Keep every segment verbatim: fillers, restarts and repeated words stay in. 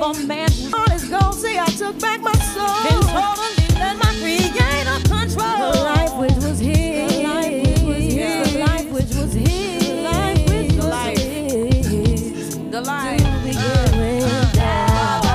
for man. All is gold, see I took back my soul. Then totally let my creator control. The life which was his. The life which was his. The life which was his. The life which was his. The life. To begin with that.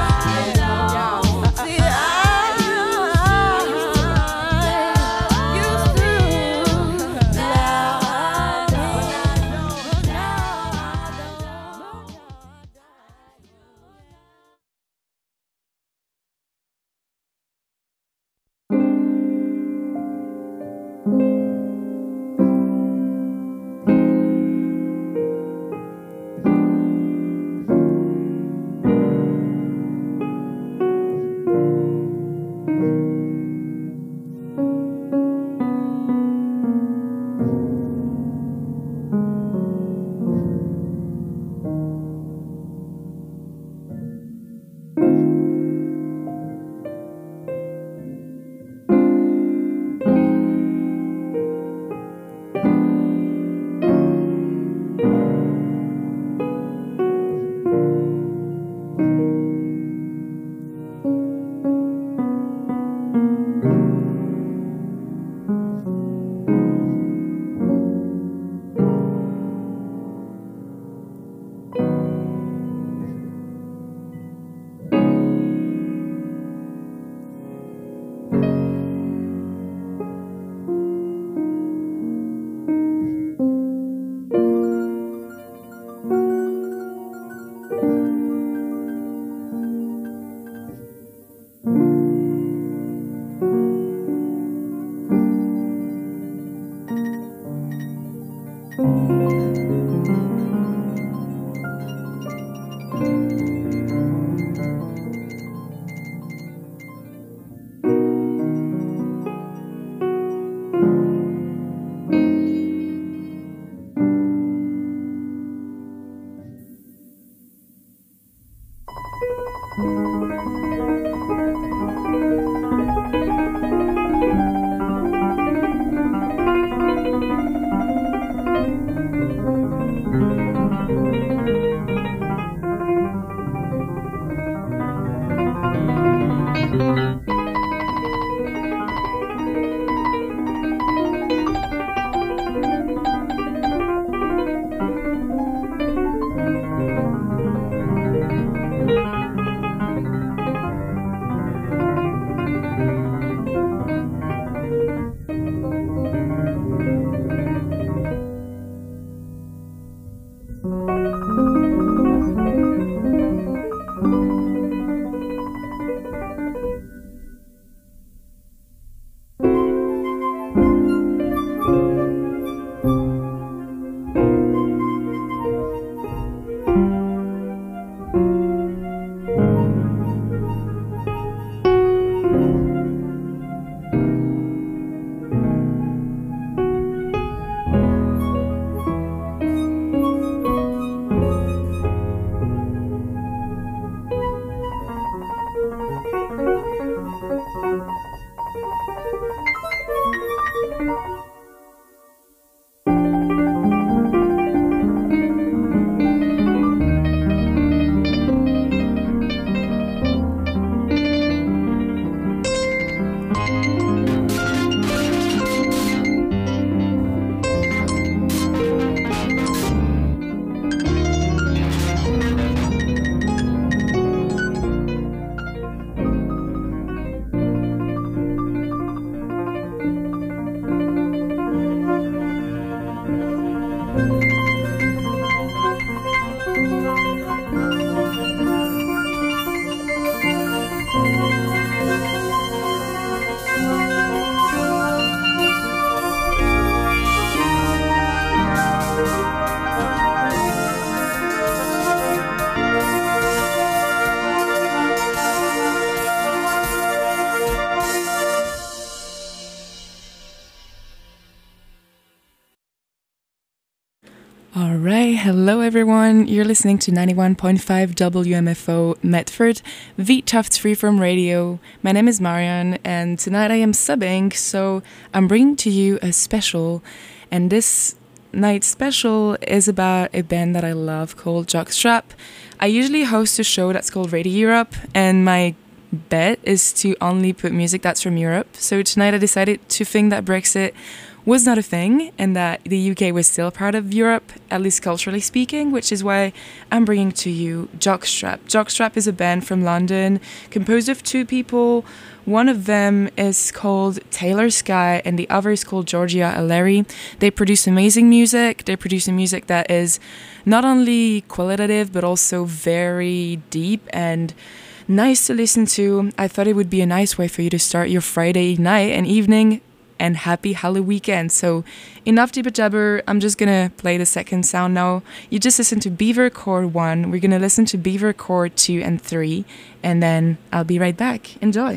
All right, hello everyone. You're listening to ninety-one point five W M F O Medford, V Tufts Freeform Radio. My name is Marian, and tonight I am subbing, so I'm bringing to you a special. And this night's special is about a band that I love called Jockstrap. I usually host a show that's called Radio Europe, and my bet is to only put music that's from Europe. So tonight I decided to think that Brexit was not a thing and that the U K was still part of Europe, at least culturally speaking, which is why I'm bringing to you Jockstrap. Jockstrap is a band from London composed of two people. One of them is called Taylor Sky and the other is called Georgia Aleri. They produce amazing music. They produce music that is not only qualitative but also very deep and nice to listen to. I thought it would be a nice way for you to start your Friday night and evening, and happy Halloween weekend. So enough jibber jabber, I'm just gonna play the second sound now. You just listen to Beaver Chord one, we're gonna listen to Beaver Chord two and three, and then I'll be right back. Enjoy.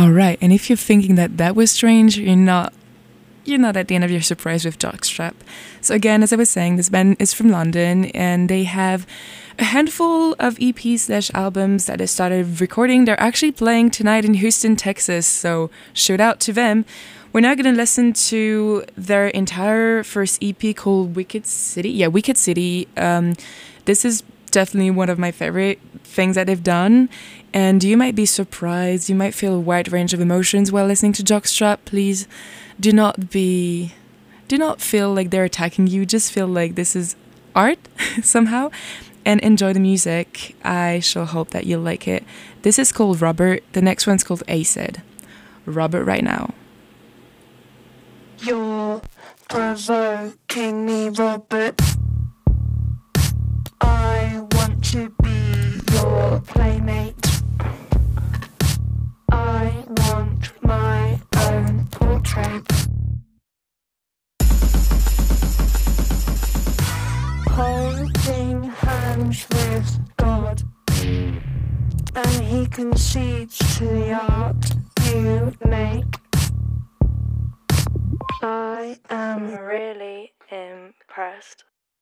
All right, and if you're thinking that that was strange, you're not. You're not at the end of your surprise with Jockstrap. So again, as I was saying, this band is from London, and they have a handful of E Ps slash albums that they started recording. They're actually playing tonight in Houston, Texas. So shout out to them. We're now going to listen to their entire first E P called Wicked City. Yeah, Wicked City. Um, this is definitely one of my favorite things that they've done. And you might be surprised. You might feel a wide range of emotions while listening to Jockstrap. Please do not be, do not feel like they're attacking you. Just feel like this is art somehow. And enjoy the music. I shall hope that you'll like it. This is called Robert. The next one's called Acid. Robert right now. You're provoking me, Robert. I want to be your playmate. I want my own portrait. Holding hands with God, and he concedes to the art you make. I am really impressed.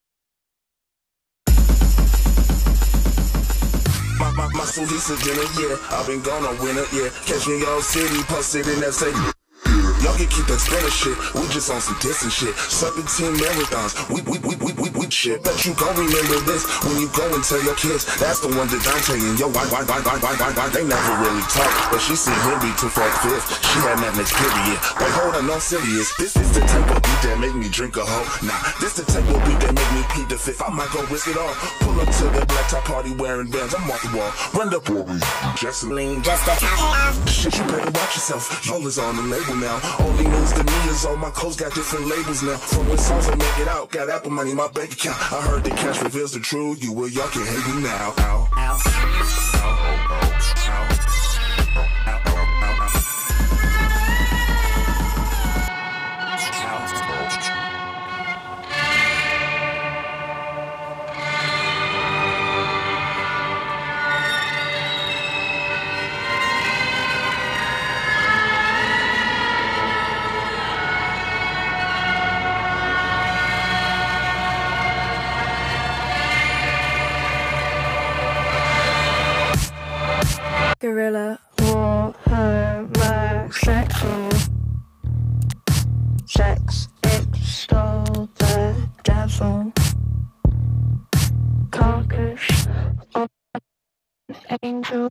My, my, my suit, he's a dinner, yeah. I've been gone on winter, yeah. Catch me in your city, posted in that same. Y'all can keep that Spanish shit, we just on some distant shit. seventeen marathons, we, we, we, we, we, we shit. Bet you gon' remember this when you go and tell your kids. That's the one that I'm taking. Yo, why, why, why, why, why, why, why? They never really talk, but she seen him be too far fifth. She had that next period. Wait, hold on, no serious. This is the type of beat that make me drink a hoe. Nah, this the type of beat that make me plead the fifth. I might go risk it all. Pull up to the black top party wearing bands. I'm off the wall. Run the for me. Jesseline, just a shit, you better watch yourself. Y'all is on the label now. Only news to me is all my clothes got different labels now. From when songs I make it out, got Apple money in my bank account. I heard that cash reveals the truth. You will, y'all can hate me now. Ow, ow, ow, ow, ow, ow, ow, ow, ow. Gorilla or homosexual. Sex extol the devil. Carcass of an angel.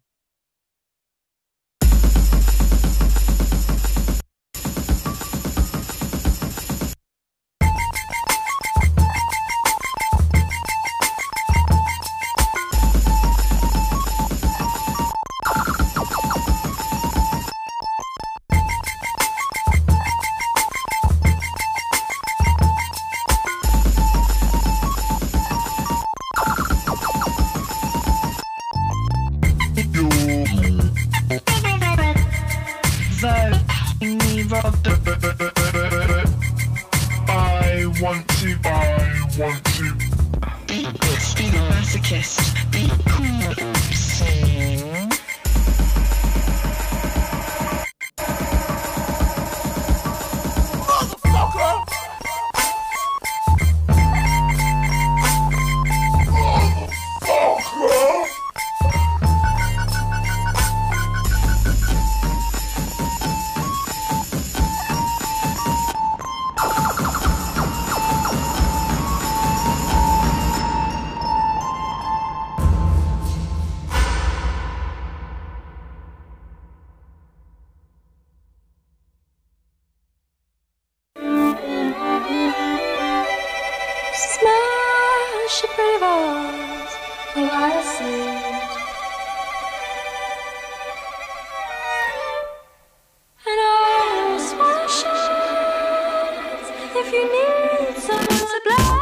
I want to, I want to be good, be the masochist, be cool, obscene. Motherfucker! Motherfucker! Smash your pretty balls while I sit. And I'll swallow shots if you need some supply.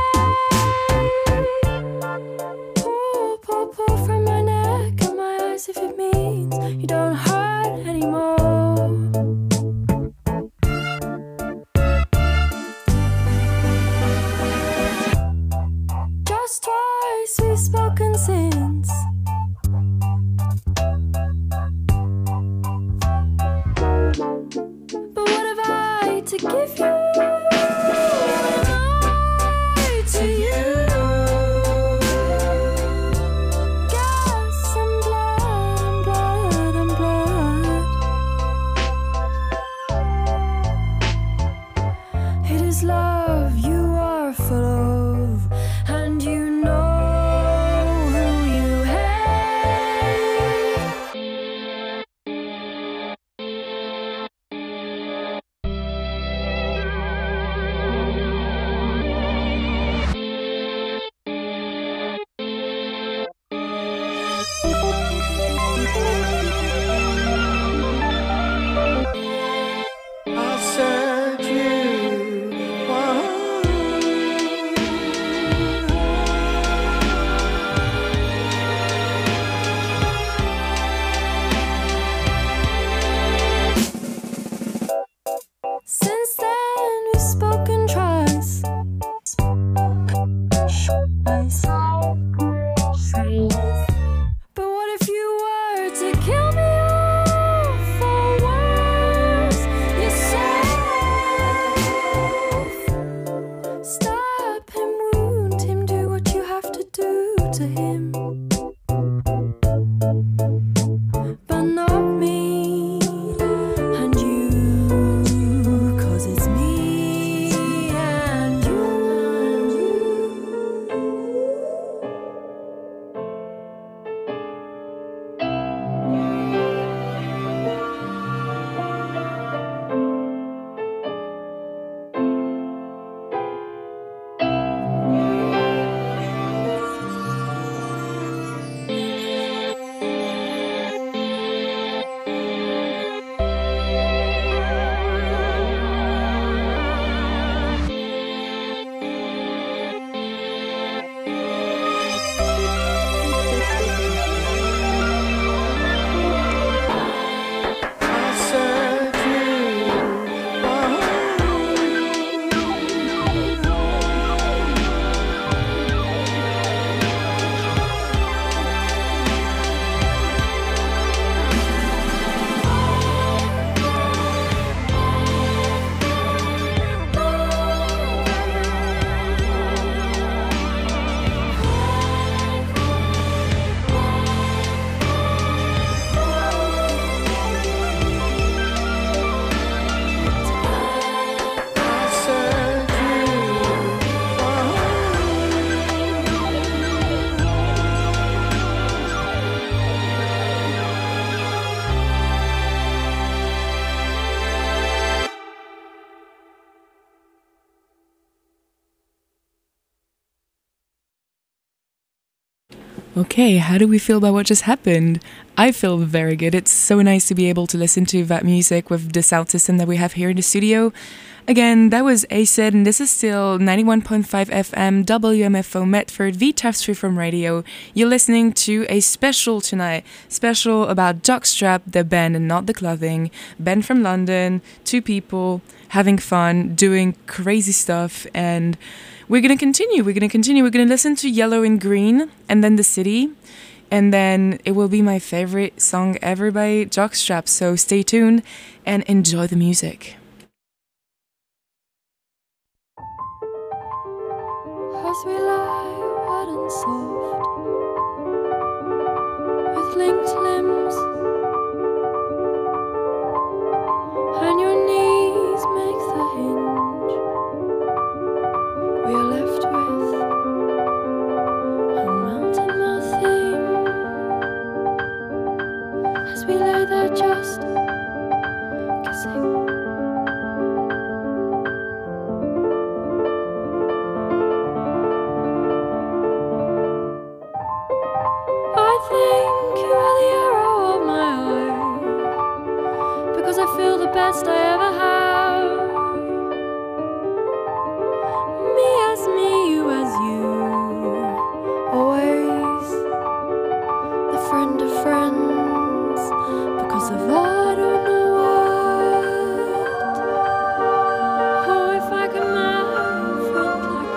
Pour, pour, pour from my neck and my eyes if it means you don't hurt anymore. Twice we've spoken since. Okay, how do we feel about what just happened? I feel very good. It's so nice to be able to listen to that music with the sound system that we have here in the studio. Again, that was Acid, and this is still ninety-one point five F M W M F O Medford, the Taft Free From Radio. You're listening to a special tonight, special about Jockstrap, the band and not the clothing. Band from London, two people having fun, doing crazy stuff, and we're gonna continue. We're gonna continue. We're gonna listen to Yellow and Green, and then The City, and then it will be my favorite song ever by Jockstrap. So stay tuned and enjoy the music. As we lie wet and soft, with linked limbs, and your knees make the hinge, we are left with a mountain theme, as we lay there just kissing. I think you are the arrow of my eye, because I feel the best I ever have. Me as me, you as you, always the friend of friends, because of I don't know what. Oh, if I could marry a friend like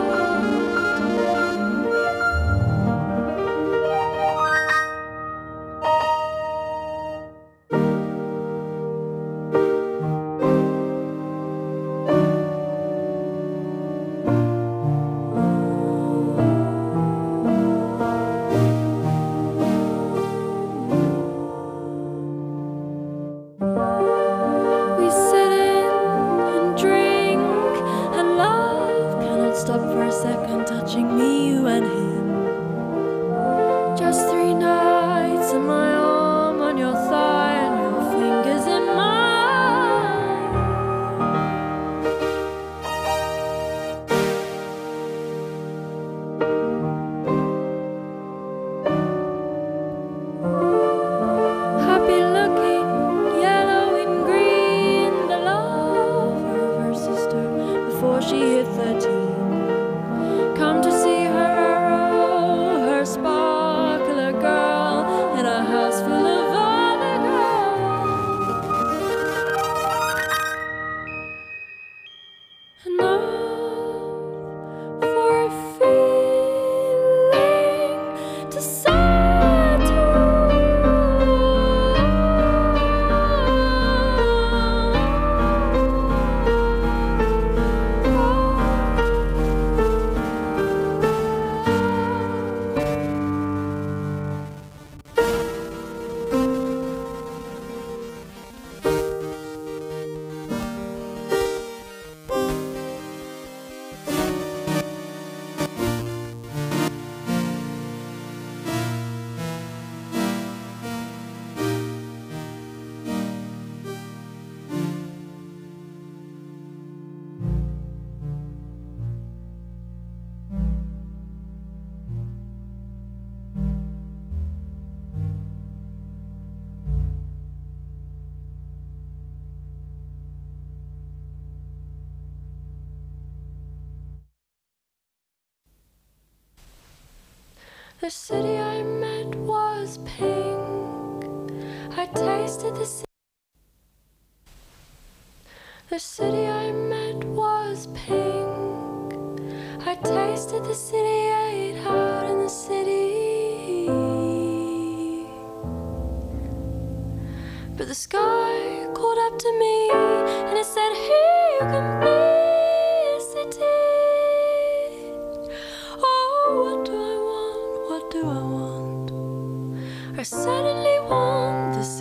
we sit in and drink, and love cannot stop for a second, touching me, you and him. Just three nights in my arm, on your thigh, and your fingers in mine. Happy looking, yellow and green, the lover of her sister before she hit thirteen. Come to see her arrow, her sparkler girl, in a house full of other girls. Enough for a feeling to The city I met was pink. I tasted the city. The city I met was pink. I tasted the city, ate out in the city. But the sky called up to me and it said, here you can be a city. Oh, what do I want? What do I want? I suddenly want the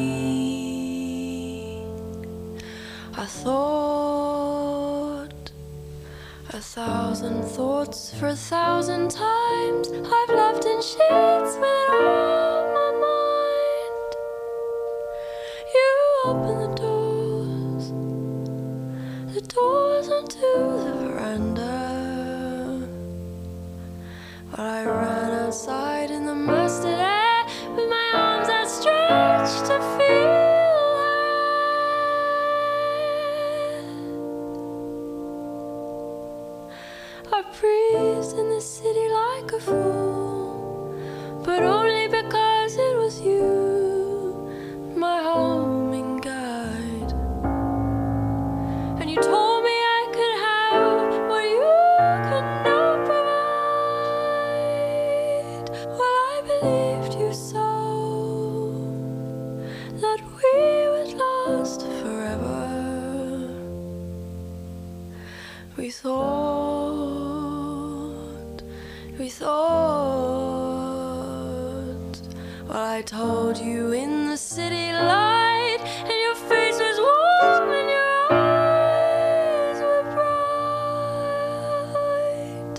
city. I thought a thousand thoughts for a thousand times. I've loved in sheets with it on my mind. You open the doors, the doors onto the veranda. But I ran outside musted air with my arms outstretched to feel her. I breathed in the city like a fool, but only because it was you, my homing guide. And you told me I could have what you could not provide. Well, I believed you so, that we would last forever. We thought, we thought. Well, I told you in the city light, and your face was warm and your eyes were bright.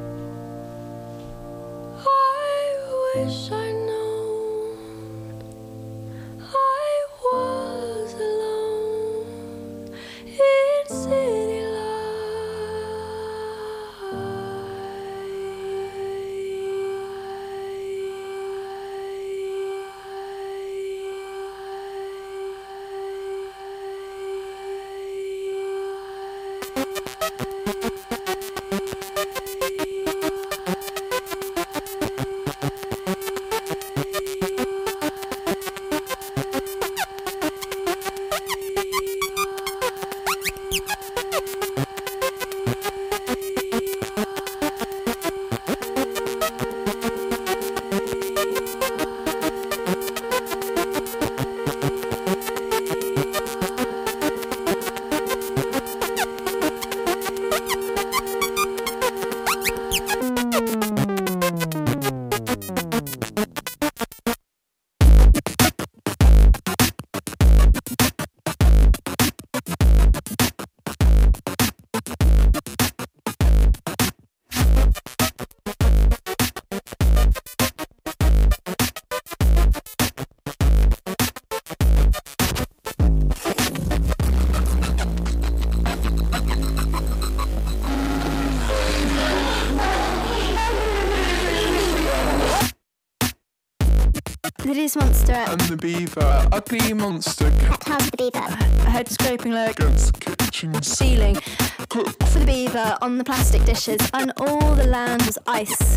I wish I'd known I was alone in city The Loose Monster. And the beaver, ugly monster, How's the beaver? A head scraping leg, against kitchen ceiling, For the beaver on the plastic dishes, and all the land was ice.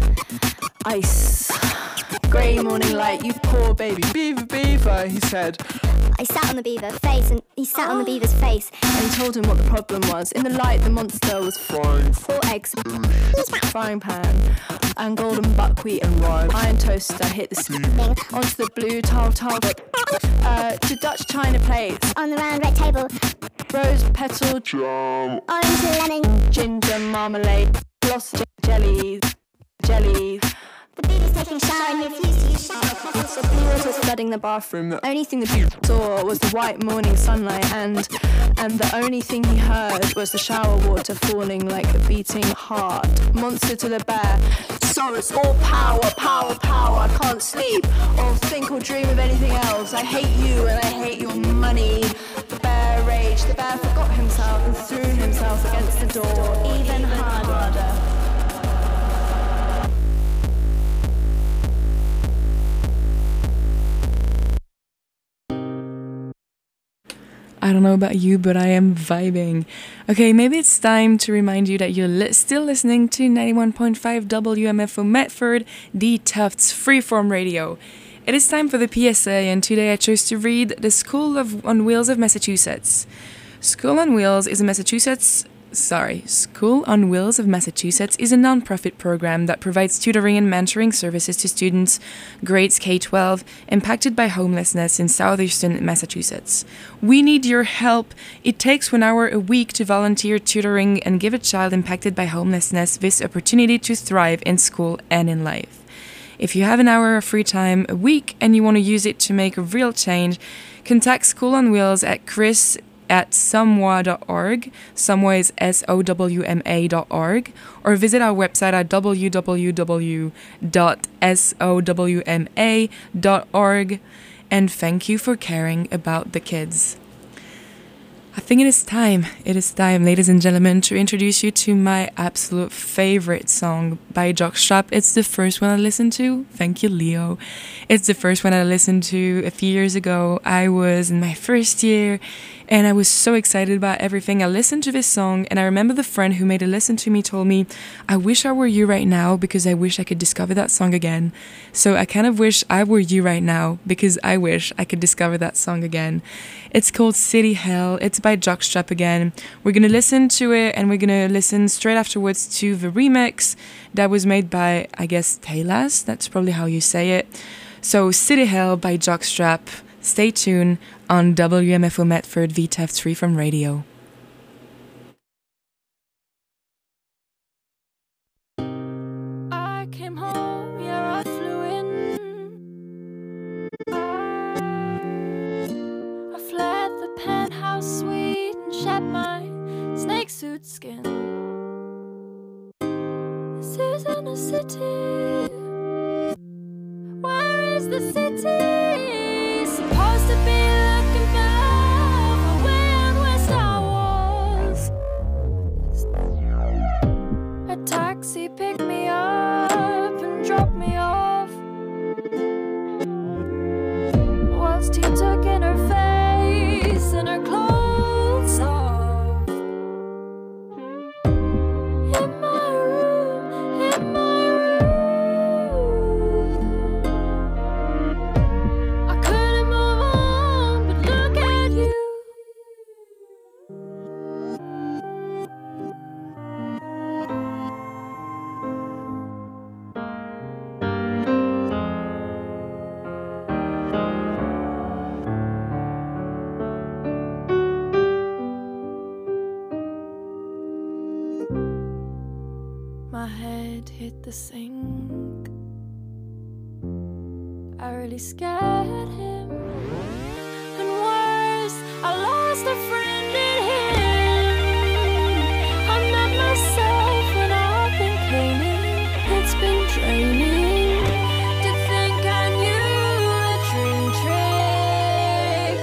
ice. Grey morning light, you poor baby. beaver, beaver, he said. I sat on the beaver's face, and he sat on the beaver's face. And told him what the problem was. In the light, the monster was Frying Four eggs. frying pan and golden buckwheat and rye. Iron toaster hit the ceiling onto the blue tile tile. Uh, to Dutch china plates, On the round red table, rose petal, jam, orange lemon. ginger marmalade, gloss jellies, jellies. The beaver's taking a shower and refused to use shower. So blue water was flooding the bathroom. from the Only thing the beaver saw was the white morning sunlight, and and the only thing he heard was the shower water falling like a beating heart. Monster to the bear. So it's all power, power, power. I can't sleep or think or dream of anything else. I hate you and I hate your money. The bear raged. The bear forgot himself and threw himself against the door even harder. I don't know about you, but I am vibing. Okay, maybe it's time to remind you that you're li- still listening to ninety-one point five W M F O Medford, the Tufts Freeform Radio. It is time for the P S A, and today I chose to read The School of on Wheels of Massachusetts. School on Wheels is a Massachusetts Sorry, School on Wheels of Massachusetts is a non-profit program that provides tutoring and mentoring services to students, grades K twelve, impacted by homelessness in southeastern Massachusetts. We need your help. It takes one hour a week to volunteer tutoring and give a child impacted by homelessness this opportunity to thrive in school and in life. If you have an hour of free time a week and you want to use it to make a real change, contact School on Wheels at Chris at somwa dot org, Somwa is S O W M A dot org, or visit our website at w w w dot sowma dot org, and thank you for caring about the kids. I think it is time, it is time, ladies and gentlemen, to introduce you to my absolute favorite song by Jockstrap. It's the first one I listened to. Thank you, Leo. It's the first one I listened to a few years ago. I was in my first year and I was so excited about everything. I listened to this song and I remember the friend who made it listen to me told me, I wish I were you right now because I wish I could discover that song again. So I kind of wish I were you right now because I wish I could discover that song again. It's called City Hell. It's by Jockstrap again. We're going to listen to it and we're going to listen straight afterwards to the remix that was made by, I guess, Taylas. That's probably how you say it. So City Hell by Jockstrap. Stay tuned on W M F O Medford V T E F three from Radio. I came home, yeah, I flew in. I fled the penthouse suite and shed my snake suit skin. This isn't a city. Where is the city? Supposed to be looking back for when west I was. A taxi picked me up and dropped me off, whilst he took in her face and her clothes off. In my room, in my room, I couldn't move on, but look at you. My head hit the sink. I really scared him. And worse, I lost a friend in him. I'm not myself when I've been cleaning. It's been draining to think I knew a dream trick.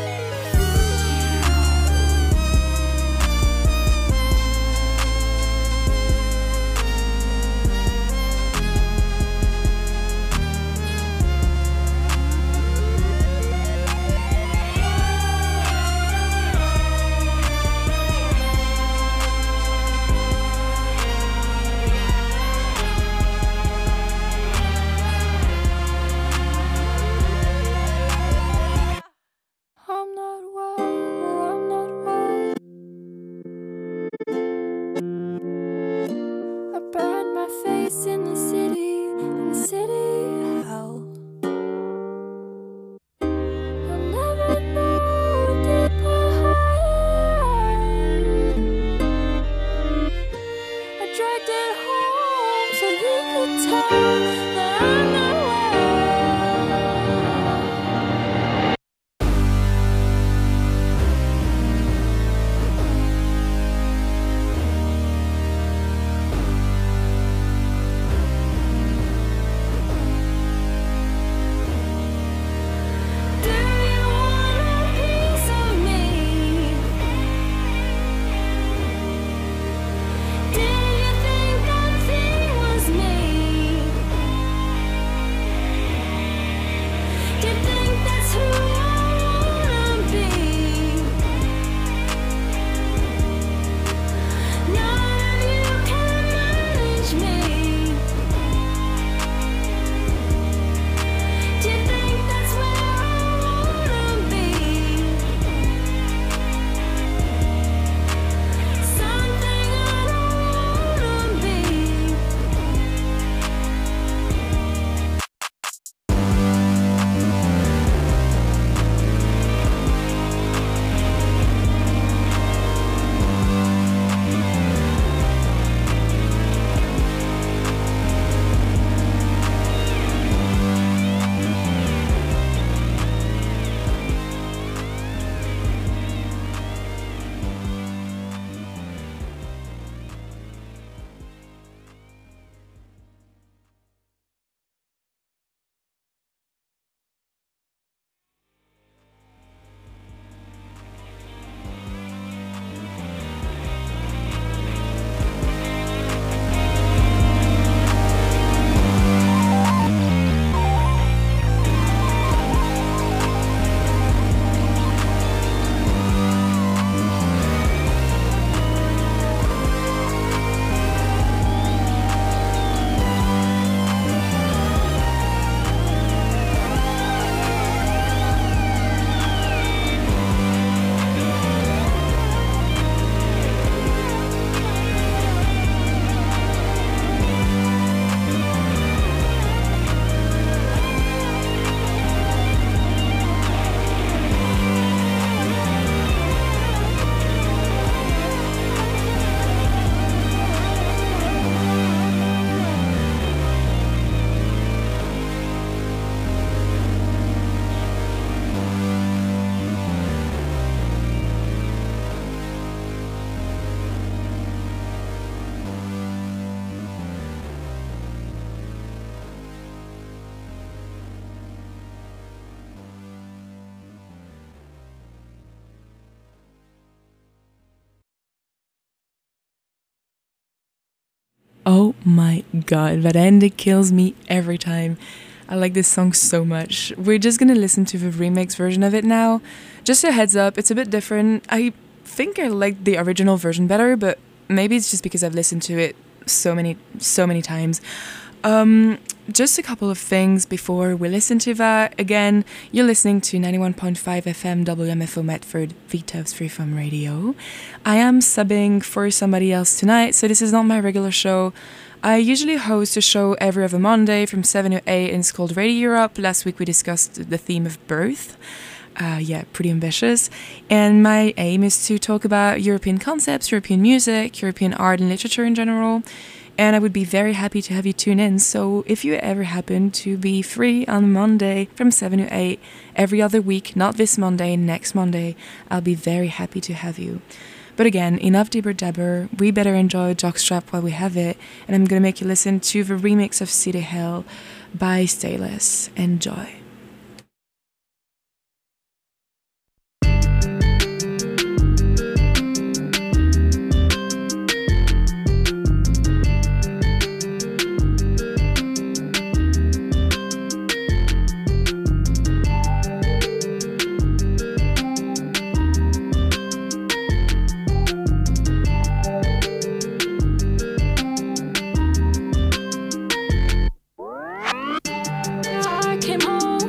Oh my god, Varende kills me every time. I like this song so much. We're just gonna listen to the remix version of it now. Just a heads up, it's a bit different. I think I like the original version better, but maybe it's just because I've listened to it so many, so many times. Um, just a couple of things before we listen to that. Again, you're listening to ninety-one point five F M W M F O Medford, Vitav's Freeform Radio. I am subbing for somebody else tonight, so this is not my regular show. I usually host a show every other Monday from seven to eight, and it's called Radio Europe. Last week we discussed the theme of birth. Uh, yeah, pretty ambitious. And my aim is to talk about European concepts, European music, European art and literature in general. And I would be very happy to have you tune in. So if you ever happen to be free on Monday from seven to eight, every other week, not this Monday, next Monday, I'll be very happy to have you. But again, enough dibber dabber. We better enjoy Jockstrap while we have it. And I'm going to make you listen to the remix of City Hell by Stayless. Enjoy. I came home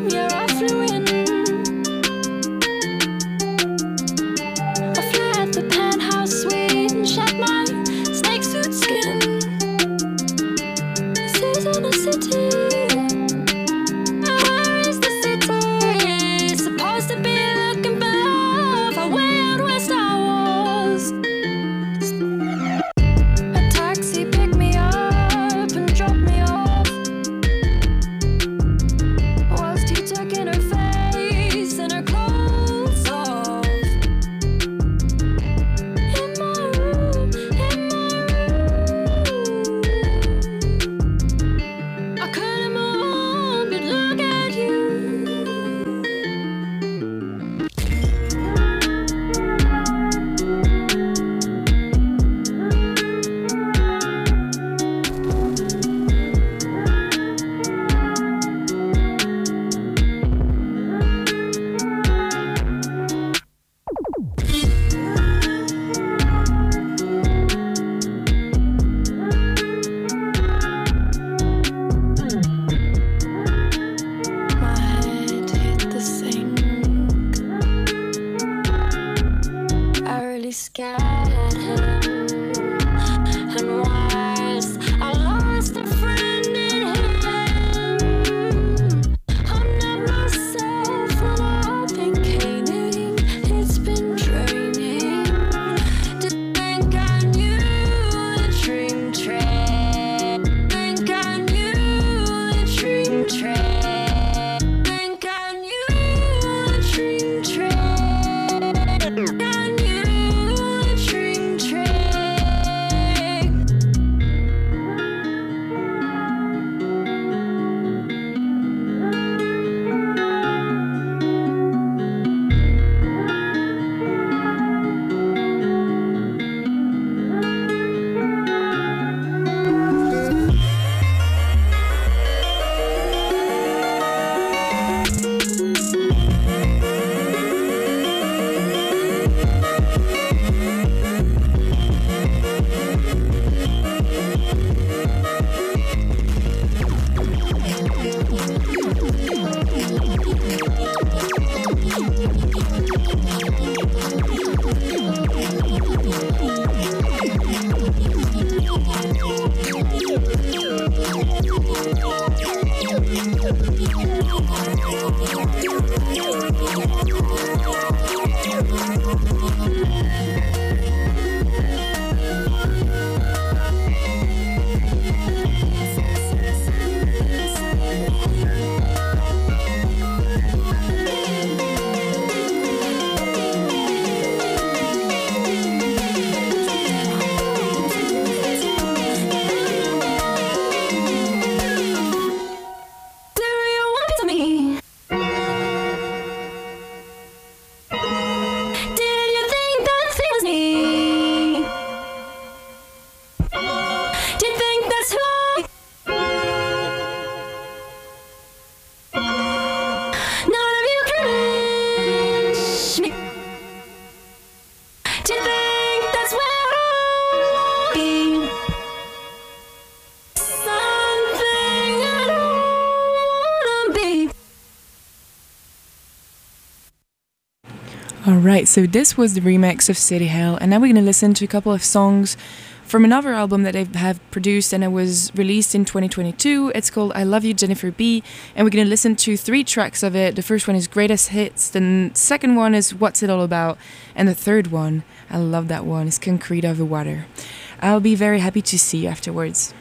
Alright, so this was the remix of City Hall, and now we're going to listen to a couple of songs from another album that I have produced and it was released in twenty twenty-two. It's called I Love You, Jennifer B, and we're going to listen to three tracks of it. The first one is Greatest Hits, the second one is What's It All About, and the third one, I love that one, is Concrete Over Water. I'll be very happy to see you afterwards.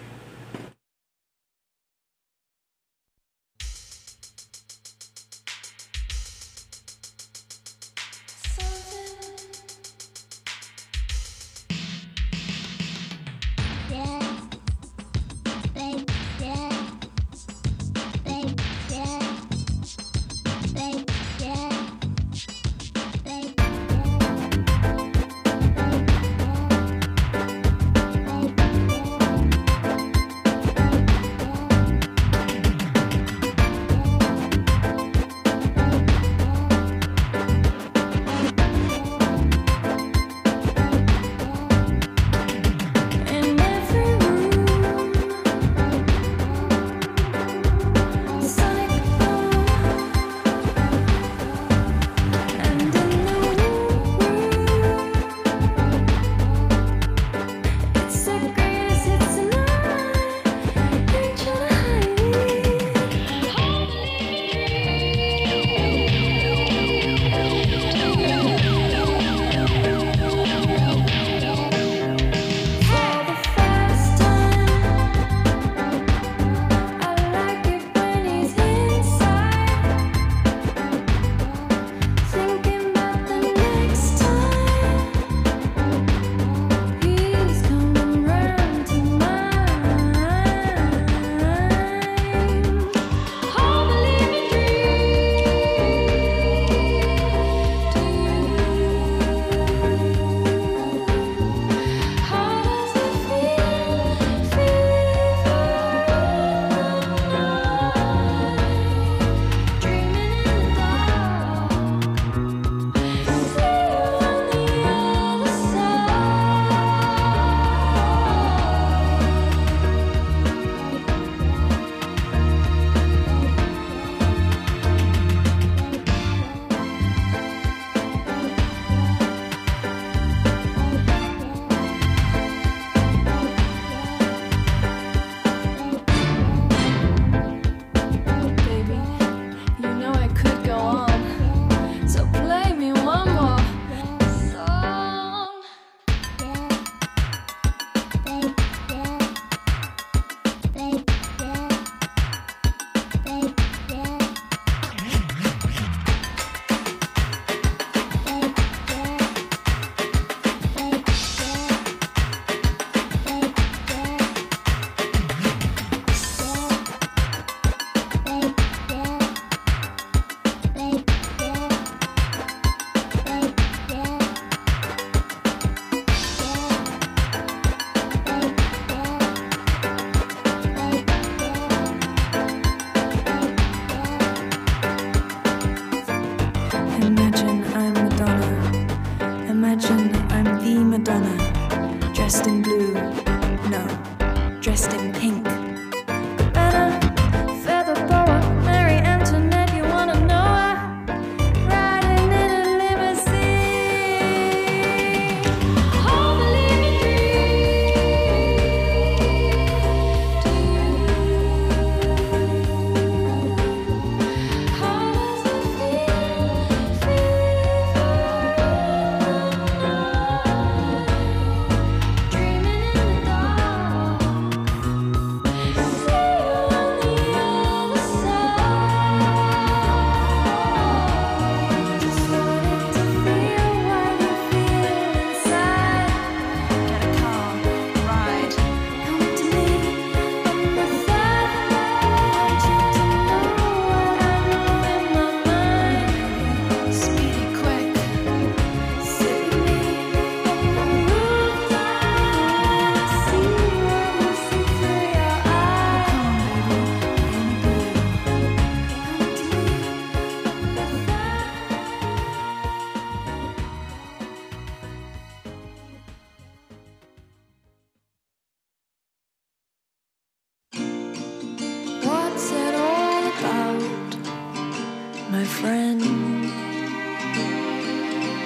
my friend.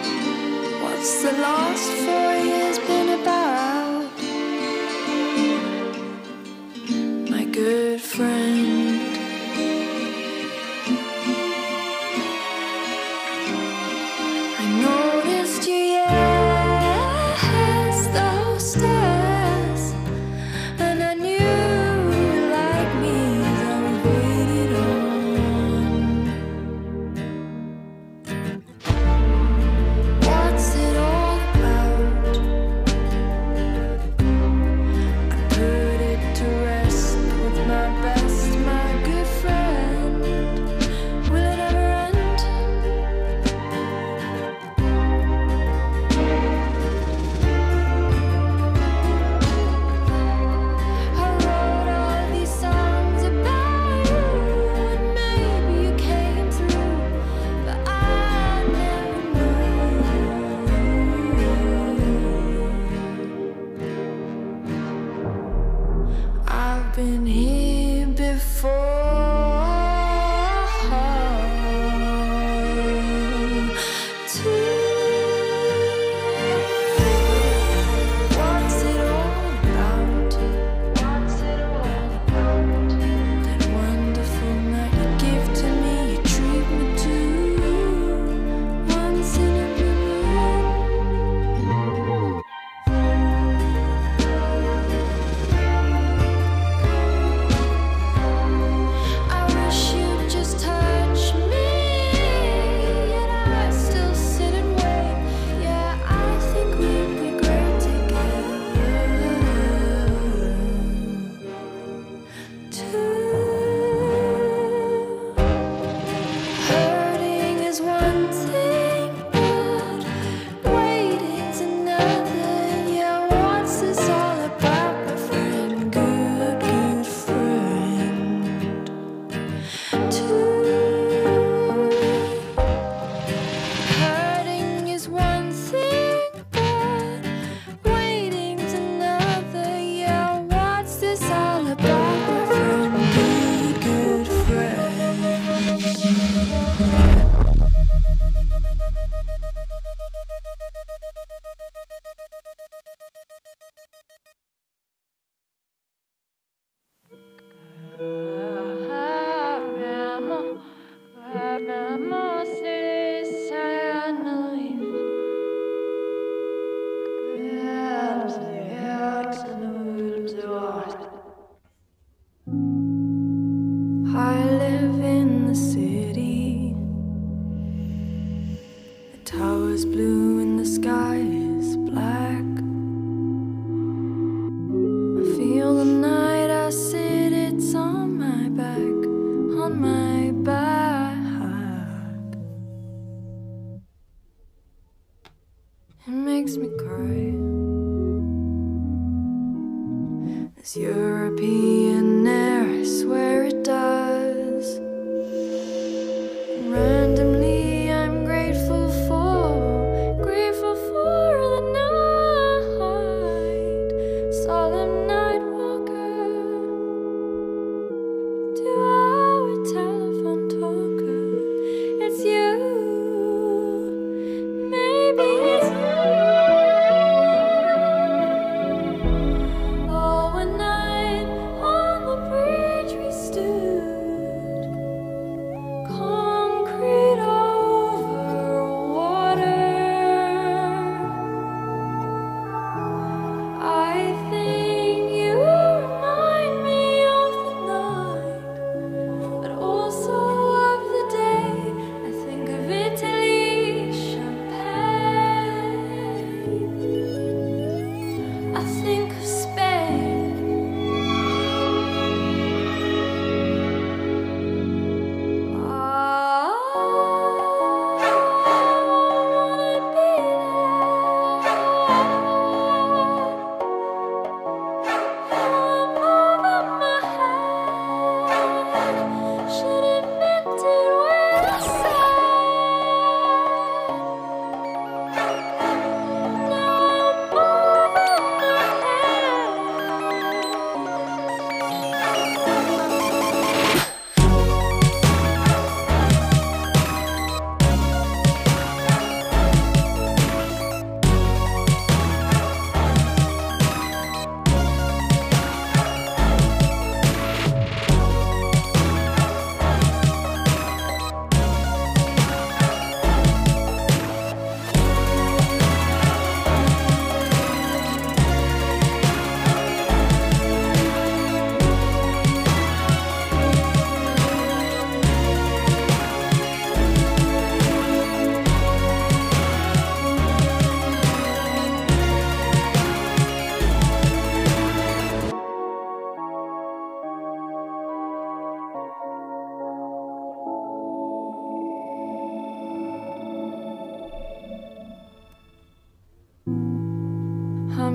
What's the last four years been about? My good friend, I noticed you, yes, the hostess, and I knew you like me as I was waited on. What's it all about? I put it to rest with my best, my good friend. Will it ever end? I wrote all these songs about you, and maybe you came through, but I never knew. I've been here before, too. What's it all about? What's it all about? That wonderful night you give to me, you treat me to once in a blue moon. I wish you'd just touch me, and I still sit and wait. Yeah, I think we'd be great together, too. Hurting is one thing, but waiting's another. Yeah, what's this all about, my friend? Good, good friend, too. Hurting is one thing, but waiting's another. Yeah, what's this all about, my friend? Good, good friend. I live in the city. The tower's blue and the sky is black. I feel the night I sit, it's on my back, on my back. It makes me cry. This European air, I swear it does. Randomly, I'm grateful for, grateful for the night. Solemn night walker, two-hour telephone talker. It's you, maybe it's you. Oh, a night, oh,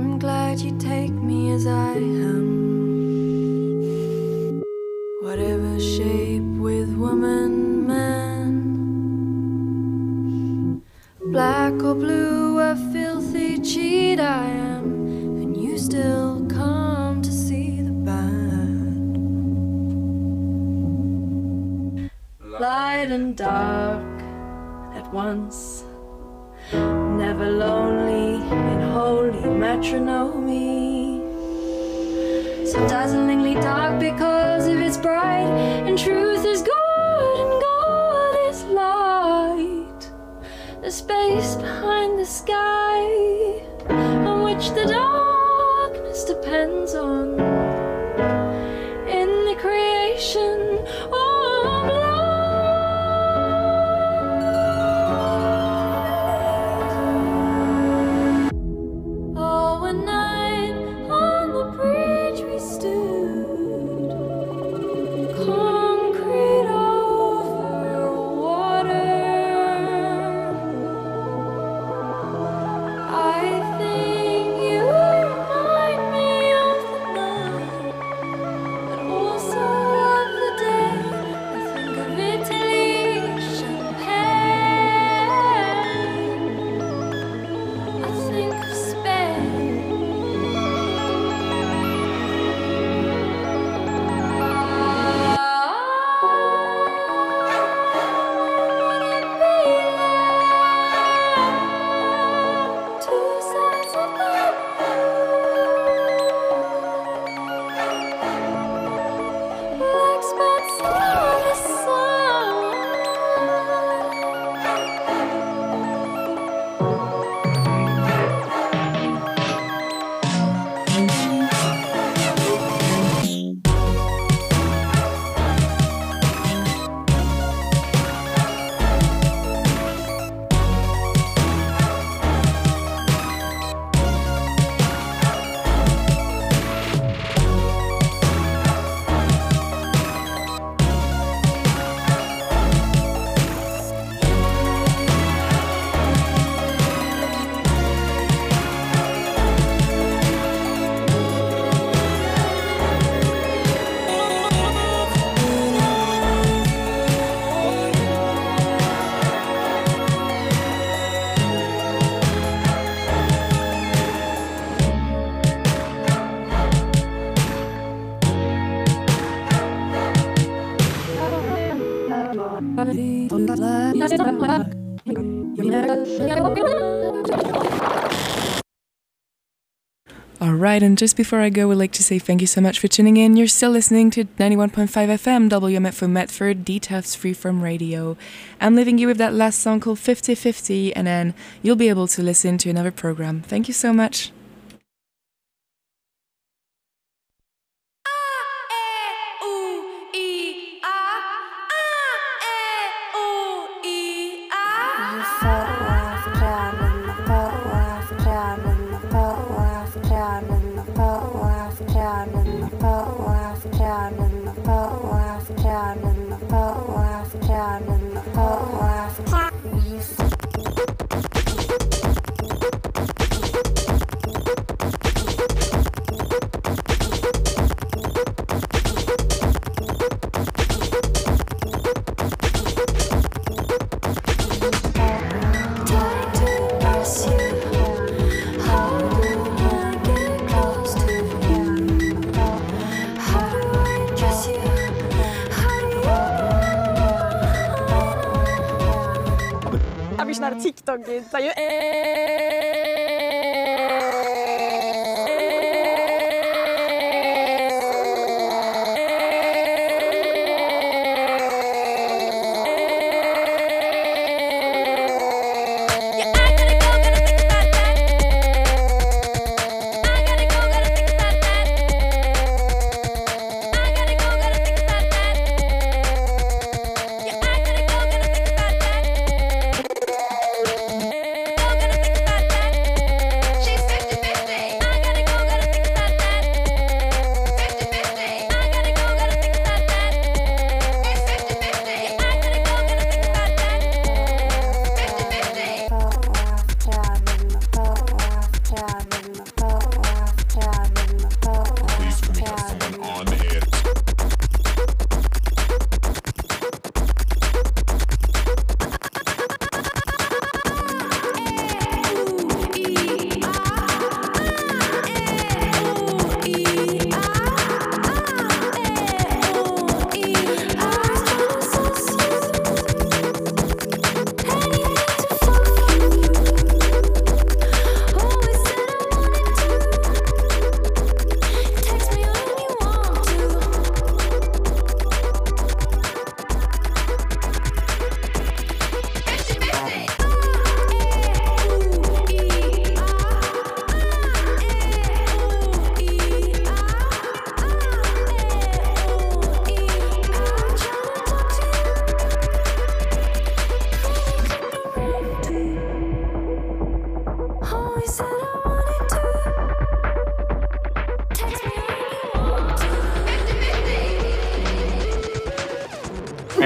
I'm glad you take me as I am, whatever shape, with woman, man, black or blue, a filthy cheat I am, and you still come to see the bad. Light and dark at once, never lonely in holy matrimony. So dazzlingly dark because of its bright, and truth is good and God is light. The space behind the sky on which the darkness depends on, in the creation of light. Alright, and just before I go, we'd like to say thank you so much for tuning in. You're still listening to ninety-one point five F M, W M F O Medford, D Tufts Freeform Radio. I'm leaving you with that last song called fifty fifty, and then you'll be able to listen to another program. Thank you so much. Naar TikTok geht, så ju Gonna fix that.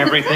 everything.